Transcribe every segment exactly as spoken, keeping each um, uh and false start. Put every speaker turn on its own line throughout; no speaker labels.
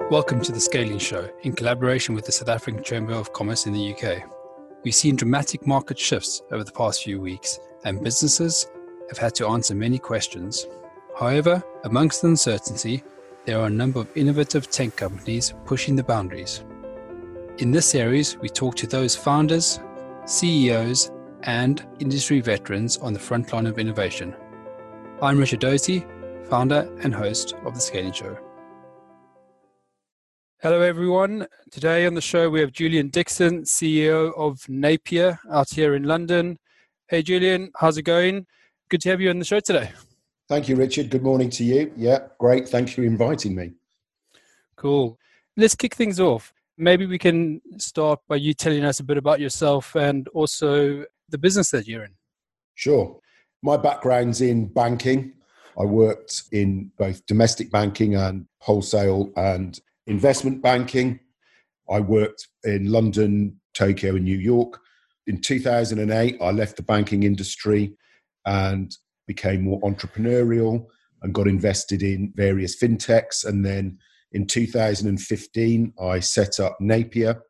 Welcome to The Scaling Show, in collaboration with the South African Chamber of Commerce in the U K. We've seen dramatic market shifts over the past few weeks, and businesses have had to answer many questions. However, amongst the uncertainty, there are a number of innovative tech companies pushing the boundaries. In this series, we talk to those founders, C E Os, and industry veterans on the front line of innovation. I'm Richard Doty, founder and host of The Scaling Show. Hello, everyone. Today on the show, we have Julian Dixon, C E O of Napier, out here in London. Hey, Julian, how's it going? Good to have you on the show today.
Thank you, Richard. Good morning to you. Yeah, great. Thanks for inviting me.
Cool. Let's kick things off. Maybe we can start by you telling us a bit about yourself and also the business that you're in.
Sure. My background's in banking. I worked in both domestic banking and wholesale and investment banking. I worked in London, Tokyo, and New York. In two thousand eight, I left the banking industry and became more entrepreneurial and got invested in various fintechs. And then in two thousand fifteen, I set up Napier.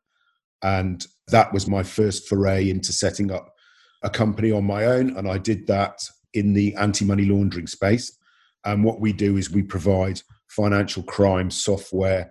And that was my first foray into setting up a company on my own. And I did that in the anti-money laundering space. And what we do is we provide financial crime software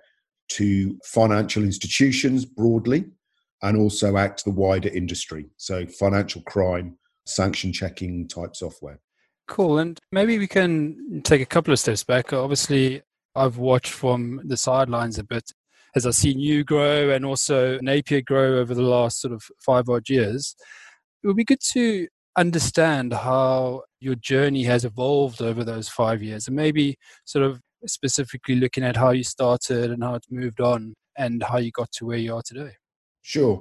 to financial institutions broadly, and also out to the wider industry. So financial crime, sanction checking type software.
Cool. And maybe we can take a couple of steps back. Obviously, I've watched from the sidelines a bit as I've seen you grow and also Napier grow over the last sort of five odd years. It would be good to understand how your journey has evolved over those five years and maybe sort of specifically looking at how you started and how it's moved on and how you got to where you are today.
Sure.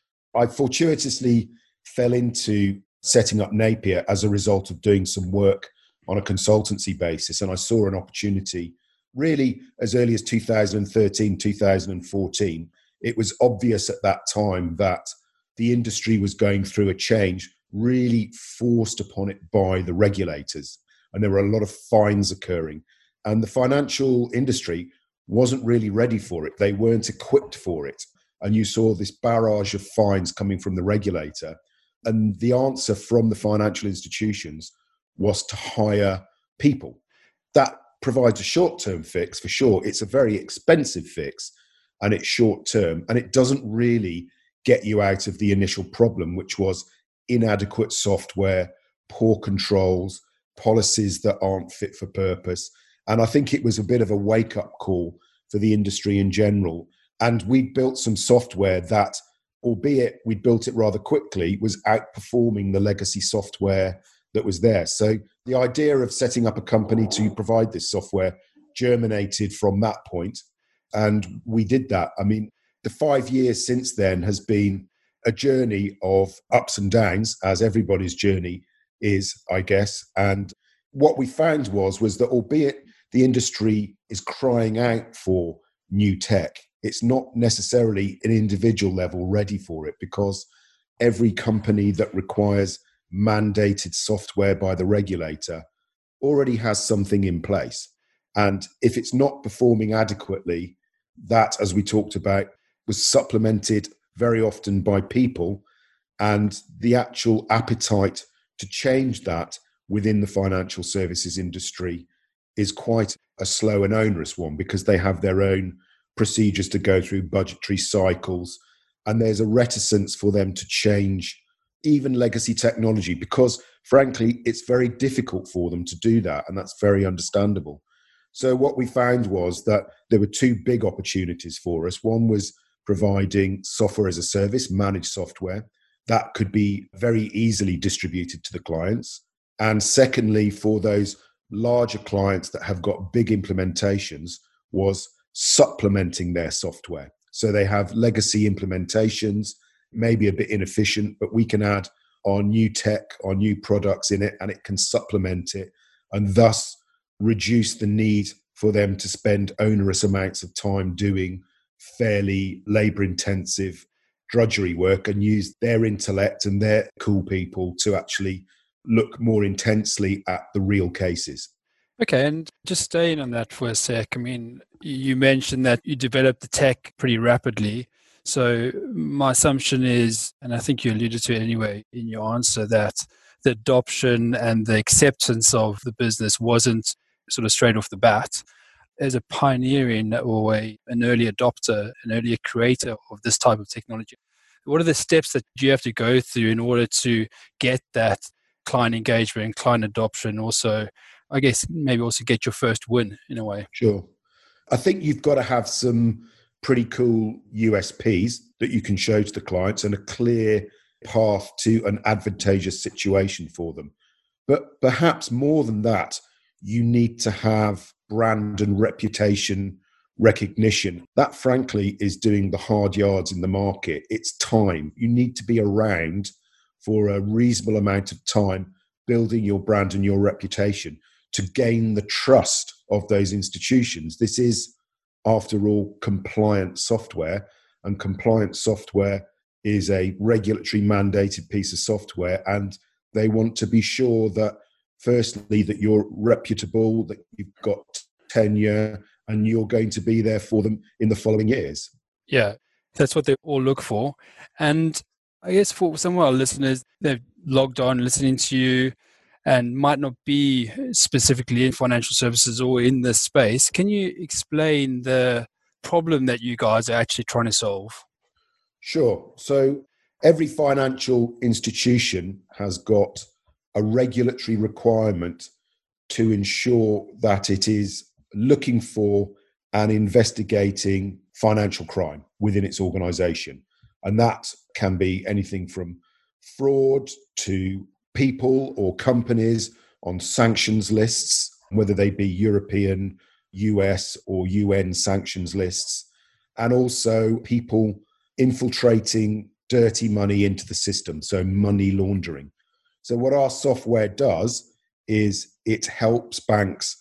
I fortuitously fell into setting up Napier as a result of doing some work on a consultancy basis. And I saw an opportunity really as early as two thousand thirteen, two thousand fourteen. It was obvious at that time that the industry was going through a change really forced upon it by the regulators. And there were a lot of fines occurring. And the financial industry wasn't really ready for it. They weren't equipped for it. And you saw this barrage of fines coming from the regulator. And the answer from the financial institutions was to hire people. That provides a short-term fix for sure. It's a very expensive fix and it's short-term. And it doesn't really get you out of the initial problem, which was inadequate software, poor controls, policies that aren't fit for purpose. And I think it was a bit of a wake-up call for the industry in general. And we built some software that, albeit we built it rather quickly, was outperforming the legacy software that was there. So the idea of setting up a company to provide this software germinated from that point. And we did that. I mean, the five years since then has been a journey of ups and downs, as everybody's journey is, I guess. And what we found was, was that albeit the industry is crying out for new tech, it's not necessarily an individual level ready for it, because every company that requires mandated software by the regulator already has something in place. And if it's not performing adequately, that, as we talked about, was supplemented very often by people, and the actual appetite to change that within the financial services industry is quite a slow and onerous one, because they have their own procedures to go through, budgetary cycles, and there's a reticence for them to change even legacy technology, because frankly, it's very difficult for them to do that, and that's very understandable. So what we found was that there were two big opportunities for us. One was providing software as a service, managed software, that could be very easily distributed to the clients. And secondly, for those larger clients that have got big implementations, was supplementing their software. So they have legacy implementations, maybe a bit inefficient, but we can add our new tech, our new products in it, and it can supplement it, and thus reduce the need for them to spend onerous amounts of time doing fairly labor-intensive drudgery work, and use their intellect and their cool people to actually look more intensely at the real cases.
Okay, and just staying on that for a sec, I mean, You mentioned that you developed the tech pretty rapidly. So my assumption is, and I think you alluded to it anyway in your answer, that the adoption and the acceptance of the business wasn't sort of straight off the bat. As a pioneer in or a, an early adopter, an early creator of this type of technology, what are the steps that you have to go through in order to get that client engagement, client adoption, also, I guess, maybe also get your first win in a way?
Sure. I think you've got to have some pretty cool U S Ps that you can show to the clients and a clear path to an advantageous situation for them. But perhaps more than that, you need to have brand and reputation recognition. That, frankly, is doing the hard yards in the market. It's time. You need to be around for a reasonable amount of time, building your brand and your reputation to gain the trust of those institutions. This is, after all, compliant software, and compliant software is a regulatory mandated piece of software, and they want to be sure that, firstly, that you're reputable, that you've got tenure, and you're going to be there for them in the following years.
Yeah, that's what they all look for. And I guess for some of our listeners, they've logged on listening to you and might not be specifically in financial services or in this space. Can you explain the problem that you guys are actually trying to solve?
Sure. So every financial institution has got a regulatory requirement to ensure that it is looking for and investigating financial crime within its organization. And that can be anything from fraud to people or companies on sanctions lists, whether they be European, U S, or U N sanctions lists, and also people infiltrating dirty money into the system, so money laundering. So what our software does is it helps banks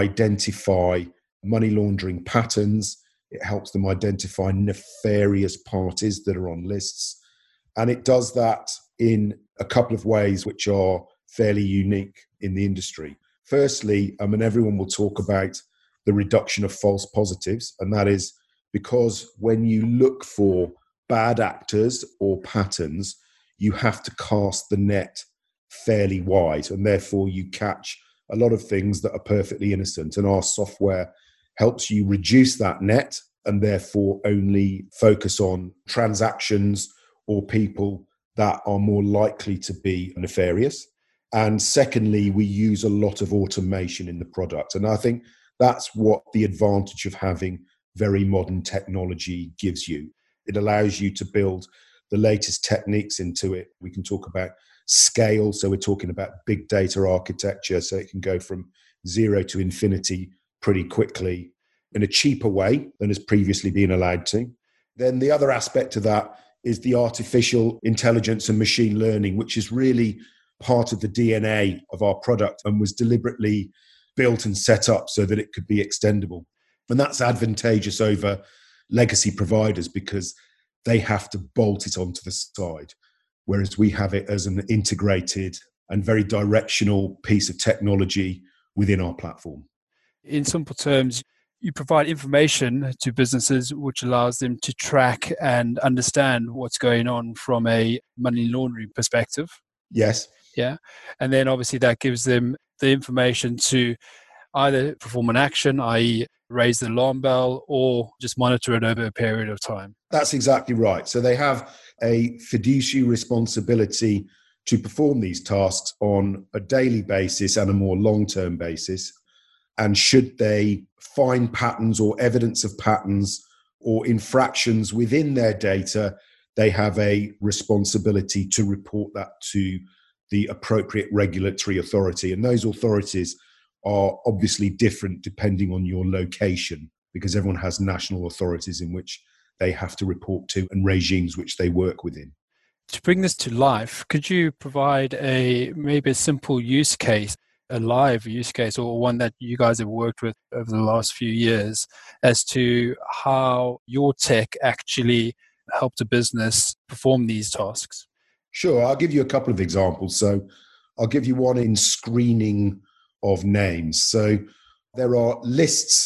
identify money laundering patterns. It helps them identify nefarious parties that are on lists. And it does that in a couple of ways which are fairly unique in the industry. Firstly, I mean, everyone will talk about the reduction of false positives. And that is because when you look for bad actors or patterns, you have to cast the net fairly wide. And therefore, you catch a lot of things that are perfectly innocent. And our software helps you reduce that net and therefore only focus on transactions or people that are more likely to be nefarious. And secondly, we use a lot of automation in the product. And I think that's what the advantage of having very modern technology gives you. It allows you to build the latest techniques into it. We can talk about scale. So we're talking about big data architecture. So it can go from zero to infinity pretty quickly in a cheaper way than has previously been allowed to. Then the other aspect of that is the artificial intelligence and machine learning, which is really part of the D N A of our product and was deliberately built and set up so that it could be extendable. And that's advantageous over legacy providers because they have to bolt it onto the side, whereas we have it as an integrated and very directional piece of technology within our platform.
In simple terms, you provide information to businesses which allows them to track and understand what's going on from a money laundering perspective.
Yes.
Yeah. And then obviously that gives them the information to either perform an action, that is raise the alarm bell, or just monitor it over a period of time.
That's exactly right. So they have a fiduciary responsibility to perform these tasks on a daily basis and a more long-term basis. And should they find patterns or evidence of patterns or infractions within their data, they have a responsibility to report that to the appropriate regulatory authority. And those authorities are obviously different depending on your location, because everyone has national authorities in which they have to report to and regimes which they work within.
To bring this to life, could you provide a maybe a simple use case, a live use case, or one that you guys have worked with over the last few years as to how your tech actually helped a business perform these tasks?
Sure, I'll give you a couple of examples. So I'll give you one in screening of names. So there are lists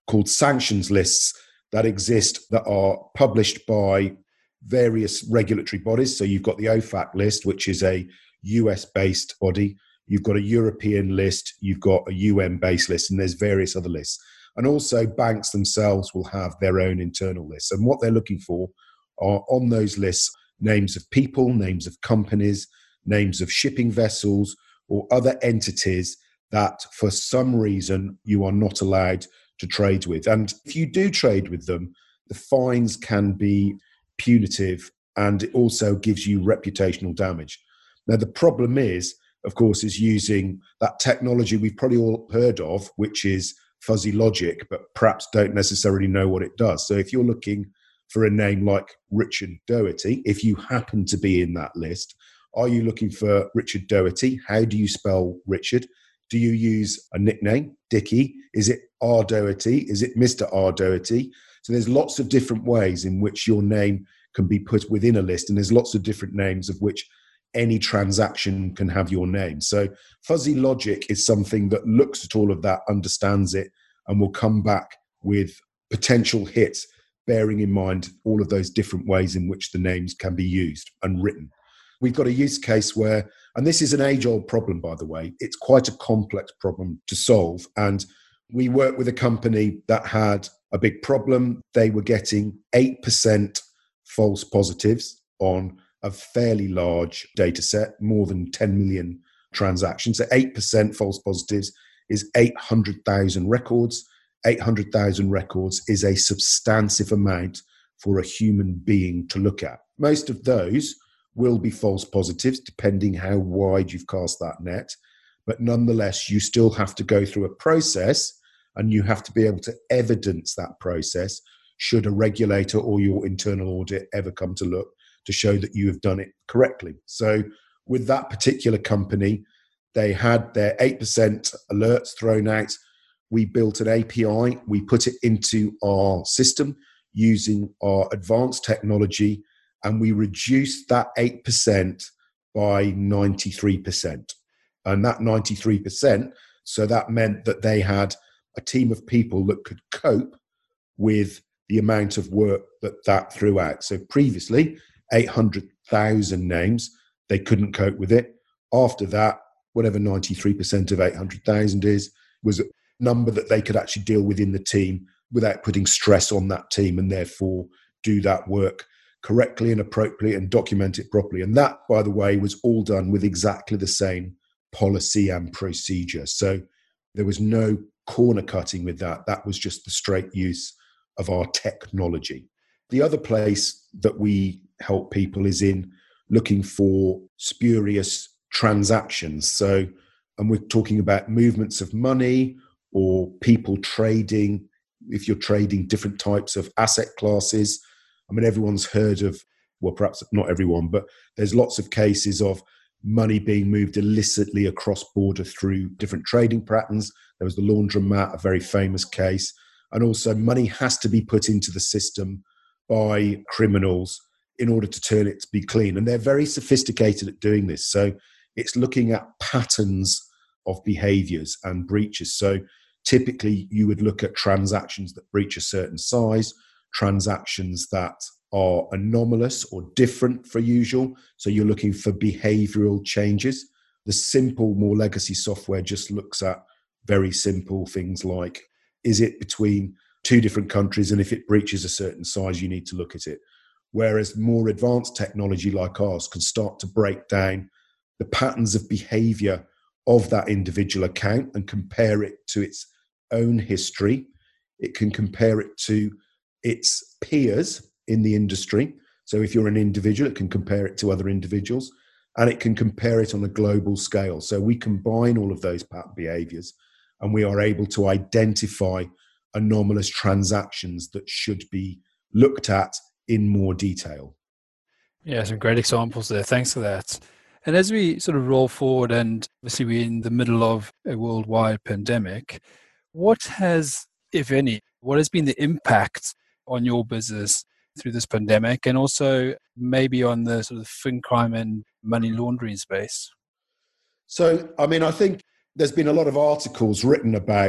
called sanctions lists that exist that are published by various regulatory bodies. So you've got the O FAC list, which is a U S-based body. You've got a European list. You've got a U N-based list, and there's various other lists. And also banks themselves will have their own internal lists. And what they're looking for are on those lists names of people, names of companies, names of shipping vessels, or other entities that for some reason you are not allowed to trade with. And if you do trade with them, the fines can be punitive, and it also gives you reputational damage. Now, the problem is, of course, is using that technology we've probably all heard of, which is fuzzy logic, but perhaps don't necessarily know what it does. So if you're looking for a name like Richard Doherty, if you happen to be in that list, are you looking for Richard Doherty? How do you spell Richard? Do you use a nickname, Dickie? Is it R. Doherty? Is it Mister R. Doherty? So there's lots of different ways in which your name can be put within a list, and there's lots of different names of which any transaction can have your name. So fuzzy logic is something that looks at all of that, understands it, and will come back with potential hits, bearing in mind all of those different ways in which the names can be used and written. We've got a use case where, and this is an age-old problem, by the way, it's quite a complex problem to solve. And we worked with a company that had a big problem. They were getting eight percent false positives on a fairly large data set, more than ten million transactions. So eight percent false positives is eight hundred thousand records. eight hundred thousand records is a substantive amount for a human being to look at. Most of those will be false positives, depending how wide you've cast that net. But nonetheless, you still have to go through a process, and you have to be able to evidence that process should a regulator or your internal audit ever come to look to show that you have done it correctly. So with that particular company, they had their eight percent alerts thrown out. We built an A P I. We put it into our system using our advanced technology, and we reduced that eight percent by ninety-three percent. And that ninety-three percent, so that meant that they had a team of people that could cope with the amount of work that that threw out. So previously, eight hundred thousand names, they couldn't cope with it. After that, whatever ninety-three percent of eight hundred thousand is, was a number that they could actually deal with in the team without putting stress on that team, and therefore do that work correctly and appropriately and document it properly. And that, by the way, was all done with exactly the same policy and procedure. So there was no corner cutting with that. That was just the straight use of our technology. The other place that we help people is in looking for spurious transactions. So, and we're talking about movements of money or people trading. If you're trading different types of asset classes, I mean, everyone's heard of, well, perhaps not everyone, but there's lots of cases of money being moved illicitly across border through different trading patterns. There was the laundromat, a very famous case. And also money has to be put into the system by criminals in order to turn it to be clean. And they're very sophisticated at doing this. So it's looking at patterns of behaviors and breaches. So typically you would look at transactions that breach a certain size, transactions that are anomalous or different for usual. So you're looking for behavioral changes. The simple, more legacy software just looks at very simple things like, is it between two different countries? And if it breaches a certain size, you need to look at it. Whereas more advanced technology like ours can start to break down the patterns of behavior of that individual account and compare it to its own history. It can compare it to its peers in the industry. So if you're an individual, it can compare it to other individuals, and it can compare it on a global scale. So we combine all of those pattern behaviors, and we are able to identify anomalous transactions that should be looked at in more detail.
Yeah, some great examples there. Thanks for that. And as we sort of roll forward, and obviously we're in the middle of a worldwide pandemic, what has, if any, what has been the impact on your business through this pandemic, and also maybe on the sort of fin crime and money laundering space?
So, I mean, I think there's been a lot of articles written about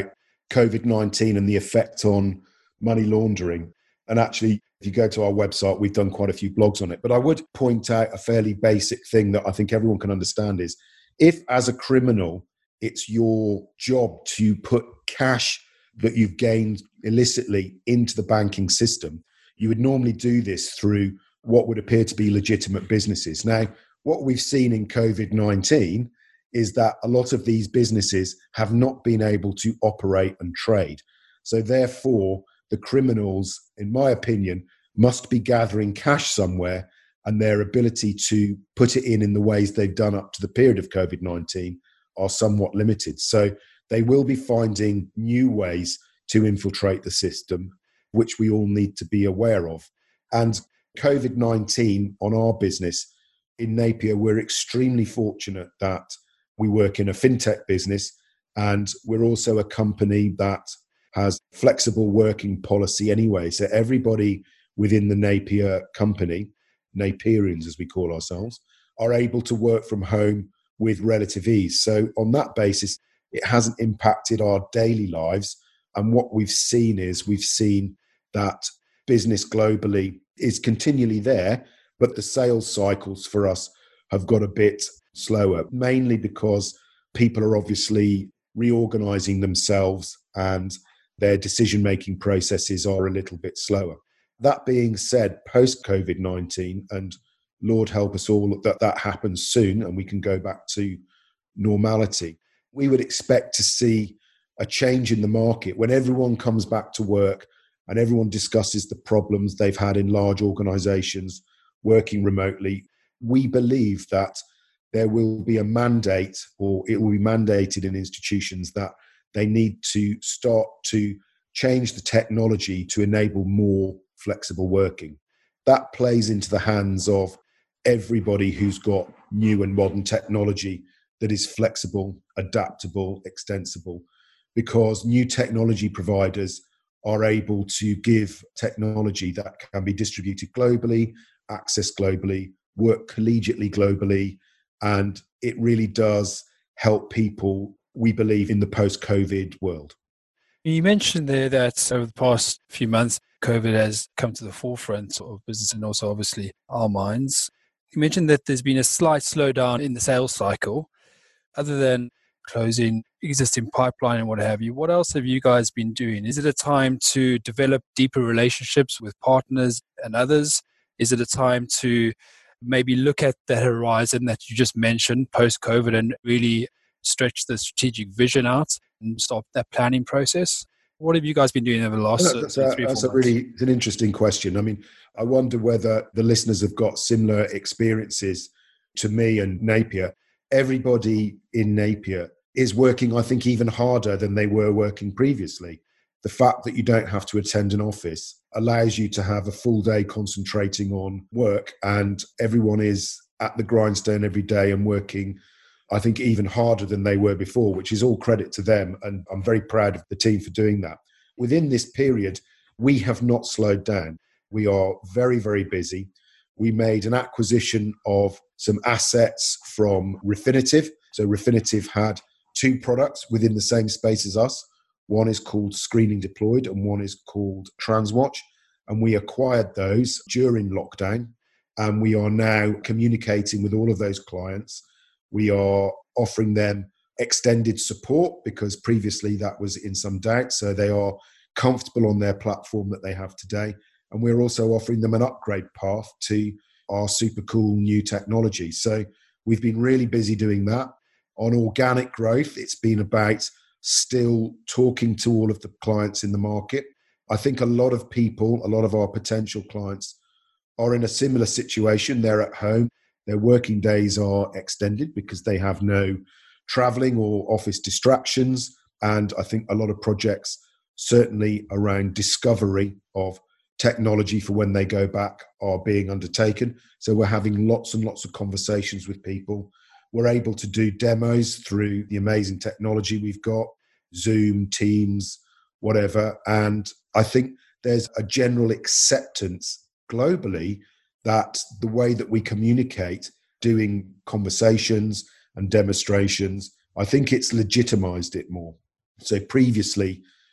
COVID nineteen and the effect on money laundering. And actually, if you go to our website, we've done quite a few blogs on it. But I would point out a fairly basic thing that I think everyone can understand is if, as a criminal, it's your job to put cash that you've gained illicitly into the banking system, you would normally do this through what would appear to be legitimate businesses. Now, what we've seen in COVID nineteen is that a lot of these businesses have not been able to operate and trade. So therefore, the criminals, in my opinion, must be gathering cash somewhere, and their ability to put it in in the ways they've done up to the period of COVID nineteen are somewhat limited. So they will be finding new ways to infiltrate the system, which we all need to be aware of. And COVID nineteen on our business in Napier, we're extremely fortunate that we work in a fintech business, and we're also a company that has flexible working policy anyway. So everybody within the Napier company, Napierians as we call ourselves, are able to work from home with relative ease. So on that basis, it hasn't impacted our daily lives. And what we've seen is we've seen that business globally is continually there, but the sales cycles for us have got a bit slower, mainly because people are obviously reorganizing themselves and their decision-making processes are a little bit slower. That being said, post-COVID nineteen, and Lord help us all that that happens soon and we can go back to normality, we would expect to see a change in the market when everyone comes back to work and everyone discusses the problems they've had in large organizations working remotely. We believe that there will be a mandate, or it will be mandated in institutions, that they need to start to change the technology to enable more flexible working. That plays into the hands of everybody who's got new and modern technology that is flexible, adaptable, extensible, because new technology providers are able to give technology that can be distributed globally, accessed globally, work collegiately globally, and it really does help people, we believe, in the post-COVID world.
You mentioned there that over the past few months, COVID has come to the forefront of business and also obviously our minds. You mentioned that there's been a slight slowdown in the sales cycle. Other than closing existing pipeline and what have you, what else have you guys been doing? Is it a time to develop deeper relationships with partners and others? Is it a time to maybe look at the horizon that you just mentioned post-COVID and really stretch the strategic vision out and start that planning process? What have you guys been doing over the last
that's
three,
a,
three,
that's
four
a
months?
really it's an interesting question. I mean, I wonder whether the listeners have got similar experiences to me and Napier. Everybody in Napier is working, I think, even harder than they were working previously. The fact that you don't have to attend an office allows you to have a full day concentrating on work, and everyone is at the grindstone every day and working, I think, even harder than they were before, which is all credit to them. And I'm very proud of the team for doing that. Within this period, we have not slowed down. We are very, very busy. We made an acquisition of some assets from Refinitiv. So Refinitiv had two products within the same space as us. One is called Screening Deployed and one is called Transwatch. And we acquired those during lockdown. And we are now communicating with all of those clients. We are offering them extended support because previously that was in some doubt. So they are comfortable on their platform that they have today. And we're also offering them an upgrade path to our super cool new technology. So we've been really busy doing that. On organic growth, it's been about still talking to all of the clients in the market. I think a lot of people, a lot of our potential clients are in a similar situation. They're at home. Their working days are extended because they have no traveling or office distractions. And I think a lot of projects, certainly around discovery of technology for when they go back, are being undertaken. So we're having lots and lots of conversations with people. We're able to do demos through the amazing technology we've got, Zoom, Teams, whatever. And I think there's a general acceptance globally that the way that we communicate, doing conversations and demonstrations, I think it's legitimized it more. So previously,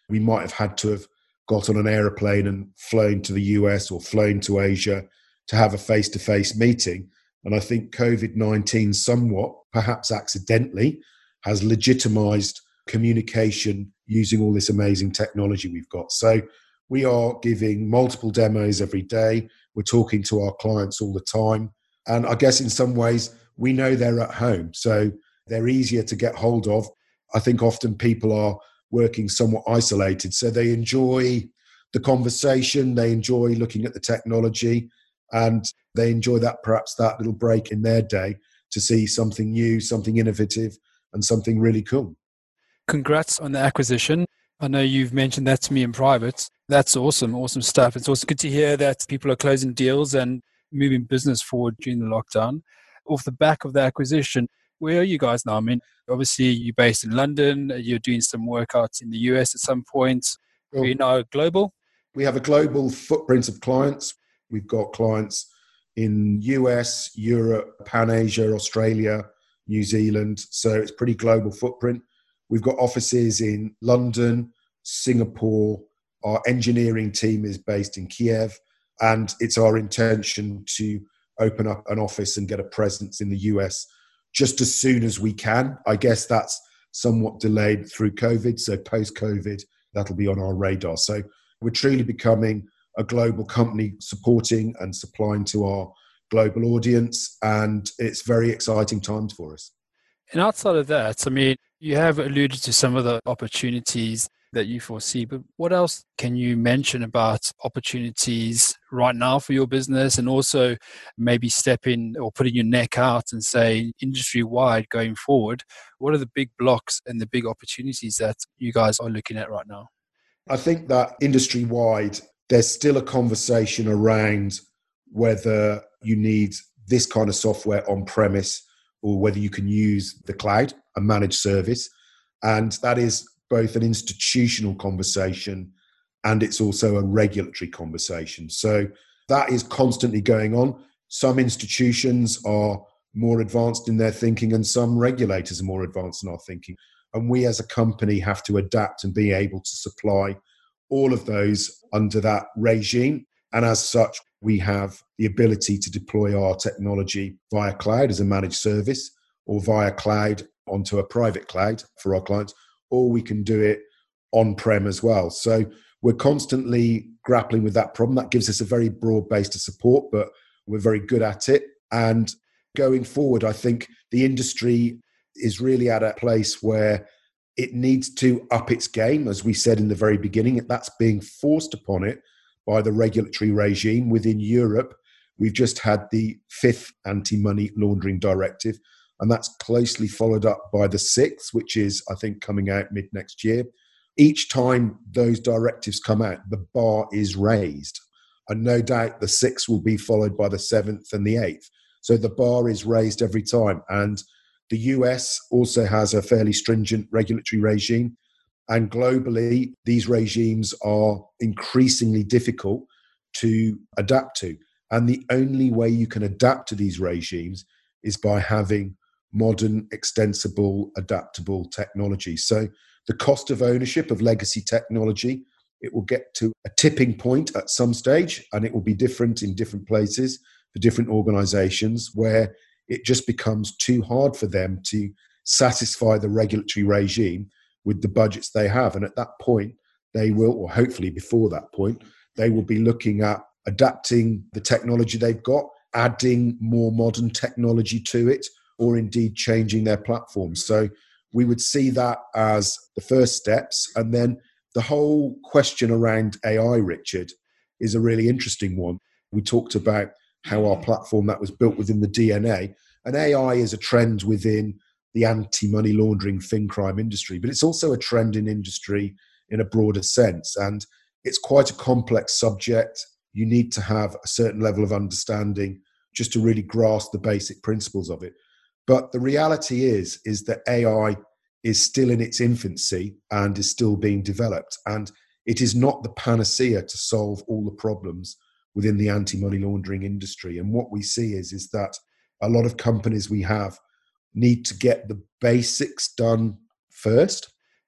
we might have had to have got on an aeroplane and flown to the U S or flown to Asia to have a face-to-face meeting. And I think COVID nineteen somewhat, perhaps accidentally, has legitimized communication using all this amazing technology we've got. So we are giving multiple demos every day. We're talking to our clients all the time. And I guess in some ways, we know they're at home. So they're easier to get hold of. I think often people are working somewhat isolated. So they enjoy the conversation. They enjoy looking at the technology. And they enjoy that, perhaps that little break in their day to see something new, something innovative, and something really cool.
Congrats on the acquisition. I know you've mentioned that to me in private. That's awesome, awesome stuff. It's also good to hear that people are closing deals and moving business forward during the lockdown. Off the back of the acquisition, where are you guys now? I mean, obviously you're based in London. You're doing some workouts in the U S at some point. Cool. Are you now global?
We have a global footprint of clients. We've got clients in U S, Europe, Pan-Asia, Australia, New Zealand. So it's pretty global footprint. We've got offices in London, Singapore. Our engineering team is based in Kiev. And it's our intention to open up an office and get a presence in the U S just as soon as we can. I guess that's somewhat delayed through COVID. So post-COVID, that'll be on our radar. So we're truly becoming a global company supporting and supplying to our global audience. And it's very exciting times for us.
And outside of that, I mean, you have alluded to some of the opportunities that you foresee, but what else can you mention about opportunities right now for your business, and also maybe step in or putting your neck out and say industry-wide going forward, what are the big blocks and the big opportunities that you guys are looking at right now?
I think that industry-wide, there's still a conversation around whether you need this kind of software on-premise or whether you can use the cloud, a managed service. And that is both an institutional conversation and it's also a regulatory conversation. So that is constantly going on. Some institutions are more advanced in their thinking and some regulators are more advanced in our thinking. And we as a company have to adapt and be able to supply all of those under that regime. And as such, we have the ability to deploy our technology via cloud as a managed service or via cloud onto a private cloud for our clients, or we can do it on-prem as well. So we're constantly grappling with that problem. That gives us a very broad base to support, but we're very good at it. And going forward, I think the industry is really at a place where it needs to up its game, as we said in the very beginning. That's being forced upon it by the regulatory regime within Europe. We've just had the fifth anti-money laundering directive, and that's closely followed up by the sixth, which is, I think, coming out mid next year. Each time those directives come out, the bar is raised. And no doubt the sixth will be followed by the seventh and the eighth. So the bar is raised every time. And the U S also has a fairly stringent regulatory regime. And globally, these regimes are increasingly difficult to adapt to. And the only way you can adapt to these regimes is by having modern, extensible, adaptable technology. So the cost of ownership of legacy technology, it will get to a tipping point at some stage, and it will be different in different places for different organizations, where it just becomes too hard for them to satisfy the regulatory regime with the budgets they have. And at that point, they will, or hopefully before that point, they will be looking at adapting the technology they've got, adding more modern technology to it, or indeed changing their platforms. So we would see that as the first steps. And then the whole question around A I, Richard, is a really interesting one. We talked about how our platform that was built within the D N A, and A I is a trend within the anti-money laundering fin crime industry, but it's also a trend in industry in a broader sense. And it's quite a complex subject. You need to have a certain level of understanding just to really grasp the basic principles of it. But the reality is, is that A I is still in its infancy and is still being developed. And it is not the panacea to solve all the problems within the anti-money laundering industry. And what we see is, is that a lot of companies we have need to get the basics done first.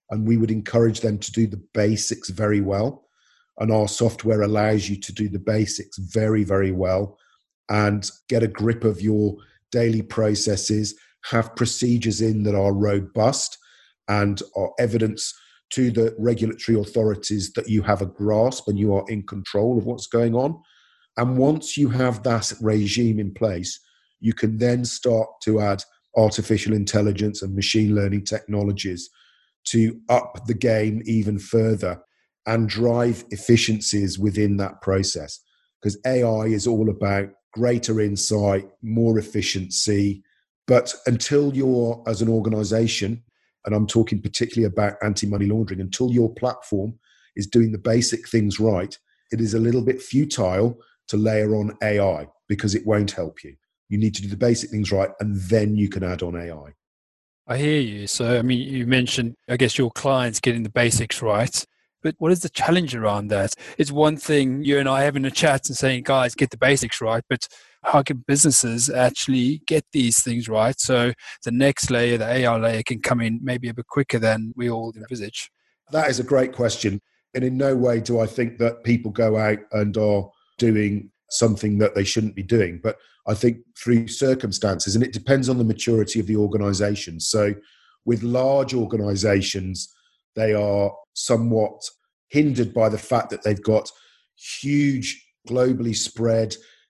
and we would encourage them to do the basics very well. And our software allows you to do the basics very, very well and get a grip of your daily processes, have procedures in that are robust and are evidence to the regulatory authorities that you have a grasp and you are in control of what's going on. And once you have that regime in place, you can then start to add artificial intelligence and machine learning technologies to up the game even further and drive efficiencies within that process. Because A I is all about greater insight, more efficiency. But until you're, as an organization, and I'm talking particularly about anti-money laundering, until your platform is doing the basic things right, it is a little bit futile to layer on A I because it won't help you. You need to do the basic things right, and then you can add on A I.
I hear you. So, I mean, you mentioned, I guess, your clients getting the basics right. But what is the challenge around that? It's one thing you and I having a chat and saying, guys, get the basics right. But how can businesses actually get these things right so the next layer, the A I layer, can come in maybe a bit quicker than we all envisage?
That is a great question. And in no way do I think that people go out and are doing something that they shouldn't be doing. But I think through circumstances, and it depends on the maturity of the organization. So with large organizations, they are somewhat hindered by the fact that they've got huge, globally spread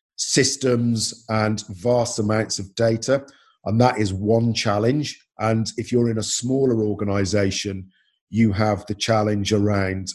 systems and vast amounts of data. And that is one challenge. And if you're in a smaller organization, you have the challenge around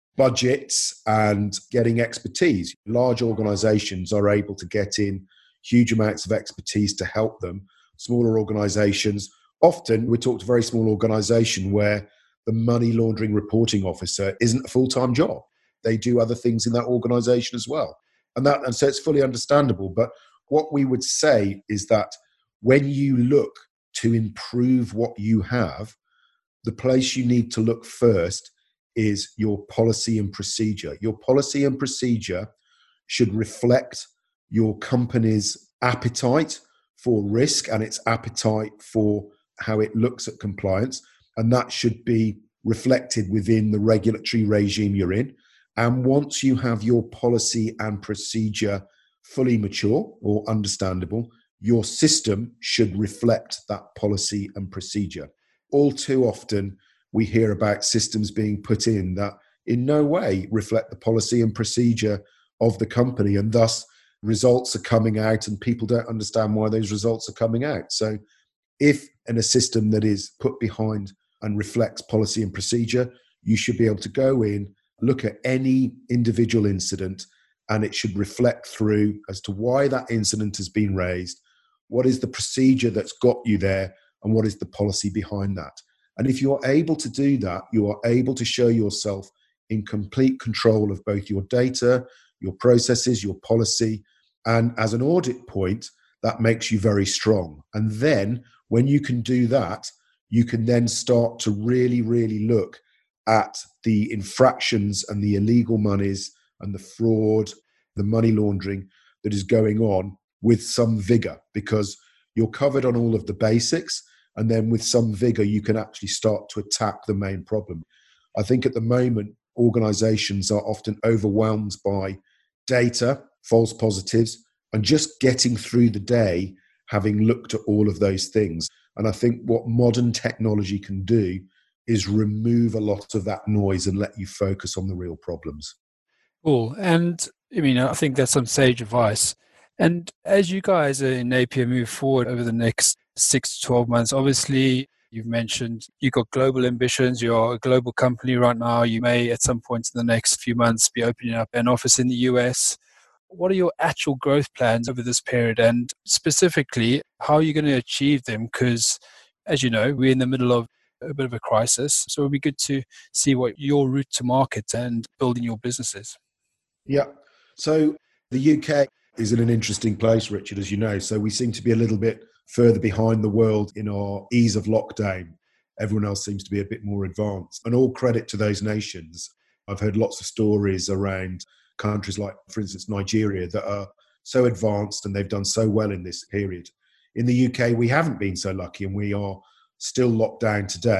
budgets and getting expertise. Large organizations are able to get in huge amounts of expertise to help them. Smaller organizations, often we talk to a very small organization where the money laundering reporting officer isn't a full-time job. They do other things in that organization as well. And that, and so it's fully understandable. But what we would say is that when you look to improve what you have, the place you need to look first is your policy and procedure. Your policy and procedure should reflect your company's appetite for risk and its appetite for how it looks at compliance. And that should be reflected within the regulatory regime you're in. And once you have your policy and procedure fully mature or understandable, your system should reflect that policy and procedure. All too often, we hear about systems being put in that in no way reflect the policy and procedure of the company, and thus results are coming out and people don't understand why those results are coming out. So if in a system that is put behind and reflects policy and procedure, you should be able to go in, look at any individual incident, and it should reflect through as to why that incident has been raised, what is the procedure that's got you there, and what is the policy behind that. And if you are able to do that, you are able to show yourself in complete control of both your data, your processes, your policy. And as an audit point, that makes you very strong. And then when you can do that, you can then start to really, really look at the infractions and the illegal monies and the fraud, the money laundering that is going on with some vigor, because you're covered on all of the basics. And then with some vigor, you can actually start to attack the main problem. I think at the moment, organizations are often overwhelmed by data, false positives, and just getting through the day, having looked at all of those things. And I think what modern technology can do is remove a lot of that noise and let you focus on the real problems.
Cool. And I mean, I think that's some sage advice. And as you guys in Napier move forward over the next six to twelve months, obviously, you've mentioned you've got global ambitions. You're a global company right now. You may at some point in the next few months be opening up an office in the U S. What are your actual growth plans over this period? And specifically, how are you going to achieve them? Because, as you know, we're in the middle of a bit of a crisis. So it would be good to see what your route to market and building your business is.
Yeah. So the U K is in an interesting place, Richard, as you know. So we seem to be a little bit further behind the world in our ease of lockdown. Everyone else seems to be a bit more advanced. And all credit to those nations. I've heard lots of stories around countries like, for instance, Nigeria, that are so advanced and they've done so well in this period. In the U K, we haven't been so lucky and we are still locked down today.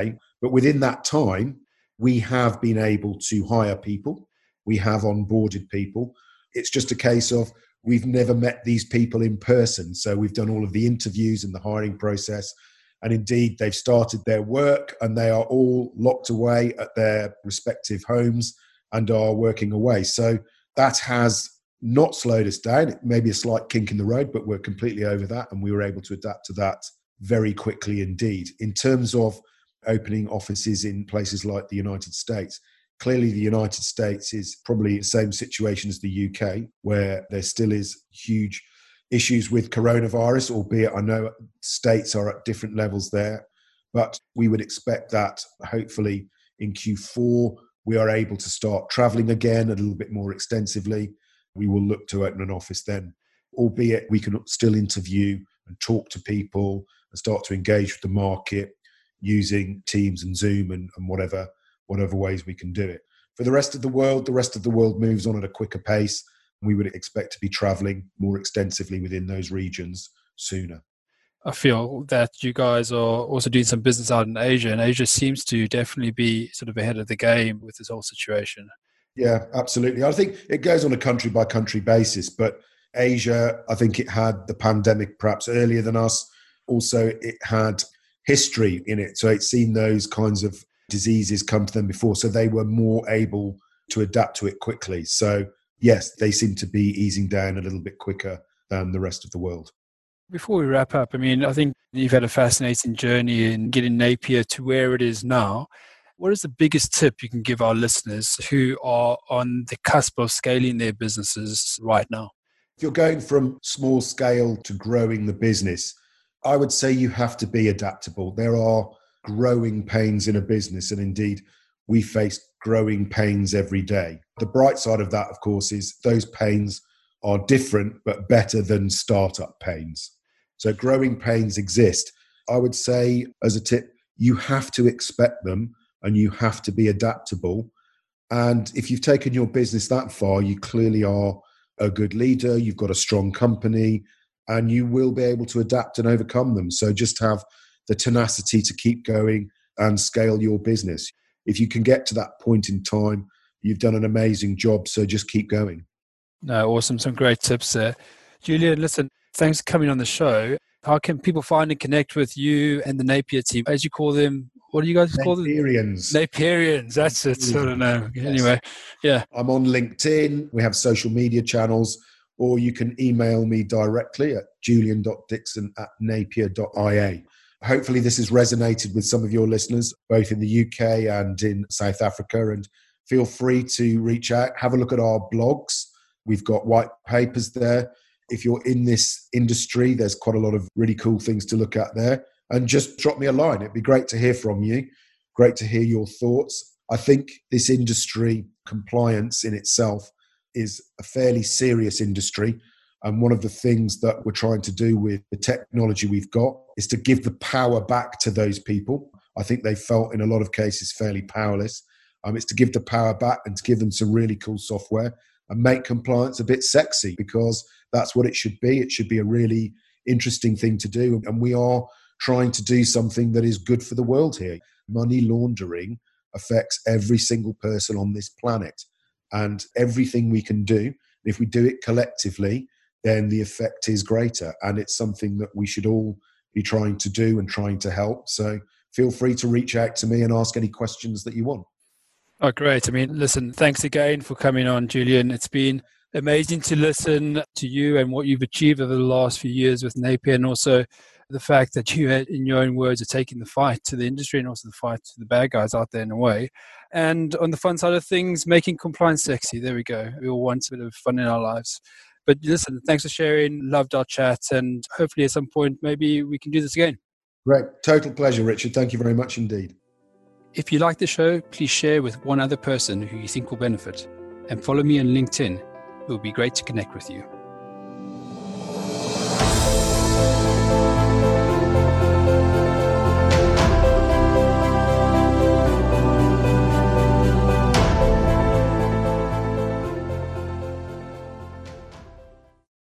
But within that time, we have been able to hire people. We have onboarded people. It's just a case of we've never met these people in person. So we've done all of the interviews and the hiring process. And indeed, they've started their work and they are all locked away at their respective homes and are working away. So that has not slowed us down. It may be a slight kink in the road, but we're completely over that. And we were able to adapt to that very quickly indeed. In terms of opening offices in places like the United States, clearly the United States is probably the same situation as the U K, where there still is huge issues with coronavirus, albeit I know states are at different levels there. But we would expect that hopefully in Q four, we are able to start traveling again a little bit more extensively. We will look to open an office then, albeit we can still interview and talk to people and start to engage with the market using Teams and Zoom and, and whatever, whatever ways we can do it. For the rest of the world, the rest of the world moves on at a quicker pace. We would expect to be traveling more extensively within those regions sooner.
I feel that you guys are also doing some business out in Asia, and Asia seems to definitely be sort of ahead of the game with this whole situation.
Yeah, absolutely. I think it goes on a country by country basis, but Asia, I think it had the pandemic perhaps earlier than us. Also, it had history in it. So it's seen those kinds of diseases come to them before. So they were more able to adapt to it quickly. So yes, they seem to be easing down a little bit quicker than the rest of the world.
Before we wrap up, I mean, I think you've had a fascinating journey in getting Napier to where it is now. What is the biggest tip you can give our listeners who are on the cusp of scaling their businesses right now?
If you're going from small scale to growing the business, I would say you have to be adaptable. There are growing pains in a business, and indeed, we face growing pains every day. The bright side of that, of course, is those pains are different but better than startup pains. So growing pains exist. I would say, as a tip, you have to expect them and you have to be adaptable. And if you've taken your business that far, you clearly are a good leader, you've got a strong company, and you will be able to adapt and overcome them. So just have the tenacity to keep going and scale your business. If you can get to that point in time, you've done an amazing job. So just keep going.
No, awesome. Some great tips there. Julian, listen, thanks for coming on the show. How can people find and connect with you and the Napier team, as you call them? What do you guys call them?
Napierians.
Napierians. That's it. I don't know.
Yes.
Anyway, yeah.
I'm on LinkedIn. We have social media channels, or you can email me directly at julian dot dixon at napier dot I A. Hopefully this has resonated with some of your listeners, both in the U K and in South Africa. And feel free to reach out, have a look at our blogs. We've got white papers there. If you're in this industry, there's quite a lot of really cool things to look at there. And just drop me a line. It'd be great to hear from you. Great to hear your thoughts. I think this industry, compliance in itself, is a fairly serious industry. And one of the things that we're trying to do with the technology we've got is to give the power back to those people. I think they felt in a lot of cases fairly powerless. Um, it's to give the power back and to give them some really cool software and make compliance a bit sexy, because that's what it should be. It should be a really interesting thing to do. And we are trying to do something that is good for the world here. Money laundering affects every single person on this planet. And everything we can do, if we do it collectively, then the effect is greater. And it's something that we should all be trying to do and trying to help. So feel free to reach out to me and ask any questions that you want.
Oh, great. I mean, listen, thanks again for coming on, Julian. It's been amazing to listen to you and what you've achieved over the last few years with Napier, and also the fact that you, in your own words, are taking the fight to the industry and also the fight to the bad guys out there in a way. And on the fun side of things, making compliance sexy. There we go. We all want a bit of fun in our lives. But listen, thanks for sharing. Loved our chat. And hopefully at some point, maybe we can do this again.
Great. Total pleasure, Richard. Thank you very much indeed.
If you like the show, please share with one other person who you think will benefit. And follow me on LinkedIn. It will be great to connect with you.